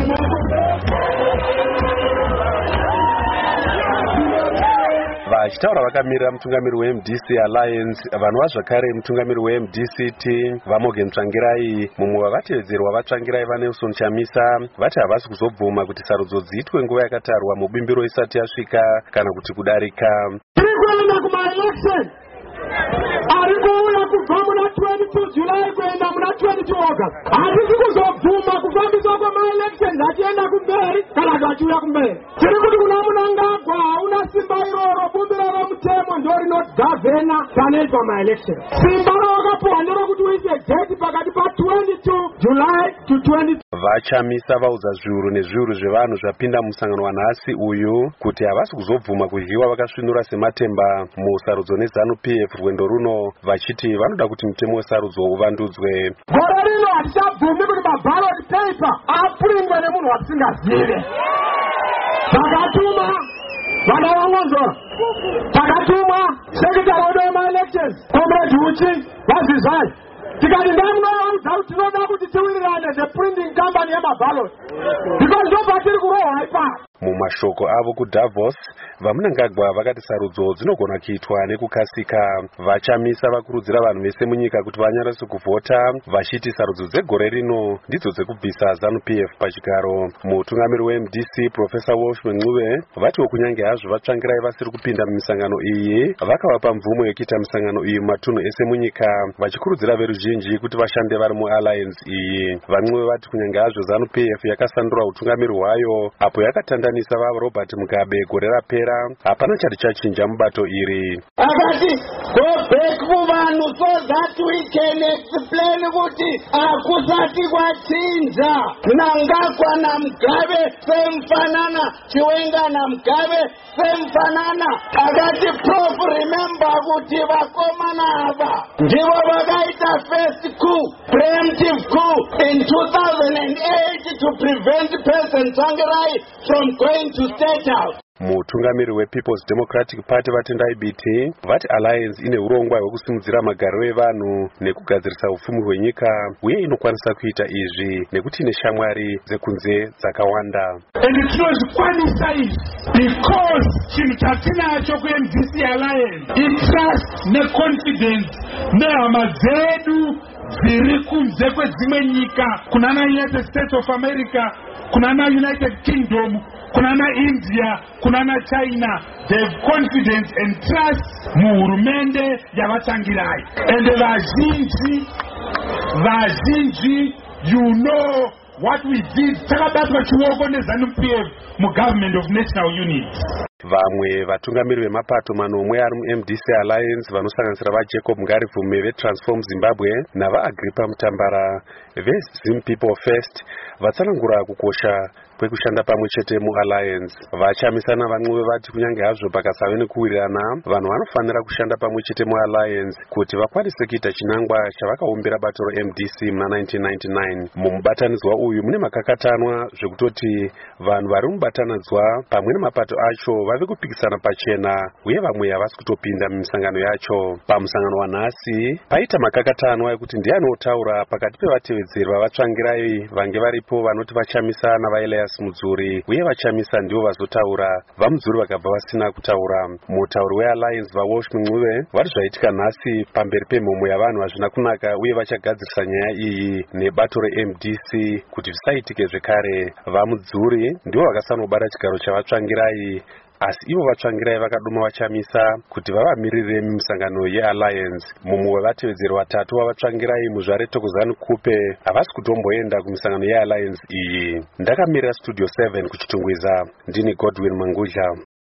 Vachitaura vakamirira mutungamiri weMDC Alliance, vanova zvakare mutungamiri weMDCT vaMorgan Tsvangirai, mumwe wavatevedzerwa vaTsvangirai vaNelson Chamisa, vati havasi kuzobvuma kuti sarudzo dziitwe nguva yakatarwa mubimbiro isati yasvika kana kuti kudarika. Tirikuenda kuma-election ari kuuya kubva muna 22 July kuenda muna 22 August. Hatisi kuzobvuma kufambiswa kwema-elections achienda kumberi kana zvachiuya kumberi. Tiri kuti kuna Mnangagwa hauna simba iroro, bumbiro romutemo ndo rinogavhena panoitwa ma-election. Simba rawakapuwa nderokuti uise date pakati pa 22 July to 20. VaChamisa vaudza zviuru nezviuru zvevanhu zvapinda mumusangano wanhasi uyu kuti havasi kuzobvuma kudyiwa vakasvinura sematemba musarudzo neZANU-PF rwendo runo, vachiti vanoda kuti mutemo wesarudzo uvandudzwe. Gore rino hatichabvumi kuti maballot paper apurindwe nemunhu watisingazive. Takatuma vana vangonzora, takatuma sekretary wedu wema-elections Comrade Huchi Vazizai, tikati ndamunoudza kuti tinoda kuti tiwirirane the-printing company yemaballot because ndobva tiri kurohwa ipapo. Mumashoko avo kuDavos, vaMnangagwa vakati sarudzo dzinogona kuitwa nekukasika. VaChamisa vakurudzira vanhu vese munyika kuti vanyarase kuvhota, vachiti sarudzo dzegore rino ndidzo dzekubvisa ZANU-PF pachigaro. Mutungamiri weMDC Professor Wolfman Ncube vatiwo kunyange hazvo vaTsvangirai vasiri kupinda mumisangano iyi, vakavapa mvumo yekuita misangano iyi mumatunhu ese munyika, vachikurudzira veruzhinji kuti vashande vari mualliance iyi. VaNcube vati kunyange hazvo ZANU-PF yakasandura utungamiri hwayo apo yakatandanisa vaRobert Mugabe gore rapera, hapana chati chachinja mubato iri. Akati go back kuvanhu so that we can explain kuti akusati kwachinja. Mnangagwa naMugabe semfanana, Chiwenga naMugabe semfanana. Akati Prof remember kuti vakomana ava ndivo vakaita first coup, preemptive coup in 2008 to prevent President Tsvangirai from going to State House. Mutungamiri wePeople's Democratic Party vatendai biti vati alliance ine urongwa hwekusimudzira magariro evanhu nekugadzirisa upfumi hwenyika, uye inokwanisa kuita izvi nekuti ine shamwari dzekunze dzakawanda. And tinozvikwanisa izvi because chinhu chatinacho kuMDC Alliance itrust neconfidence nehama dzedu dziri kunze kwedzimwe nyika, kunana United States of America, kunana United Kingdom, kunana India, kunana China. They have confidence and trust muhurumende yavaTsvangirai. And vazhinji, you know what we did. Takabatwa chiwoko neZANU-PF mu government of national unity. Vamwe vatungamiri vemapato manomwe ari muMDC Alliance vanosanganisira vaJacob Ngarivhume veTransform Zimbabwe navaAgrippa Mutambara veZim People First vatsanangura kukosha kwekushanda pamwe chete mualliance. VaChamisa naVaNcube vati kunyange hazvo pakasave nekuwirirana, vanhu vanofanira kushanda pamwe chete mualliance kuti vakwanise kuita chinangwa chavakaumbira bato reMDC muna 1999. Mumubatanidzwa uyu mune makakatanwa zvekutoti vanhu vari mubatanidzwa pamwe nemapato acho vave kupikisana pachena, uye vamwe havasi kutopinda mumisangano yacho. Pamusangano wanhasi paita makakatanwa ekuti ndiani otaura pakati pevatevedzeri vavaTsvangirai vange varipo vanoti vaChamisa navaElias Mudzuri, uye vaChamisa ndivo vazotaura, vaMudzuri vakabva vasina kutaura. Mutauri wealliance vaWolfman Ncube vari zvaitika nhasi pamberi pemhomho yavanhu hazvina kunaka, uye vachagadzirisa nyaya iyi nebato reMDC kuti zvisaitike zvekare. VaMudzuri ndivo vakasanobata chigaro chavaTsvangirai, asi ivo vaTsvangirai vakaduma vaChamisa kuti vavamirire mumisangano yealliance. Mumwe wevatevedzeri vatatu vavaTsvangirai muzvare Thokozani Kupe havasi kutomboenda kumisangano yealliance iyi. Ndakamirira Studio 7 kuchitungwiza, ndini Godwin Mangudla.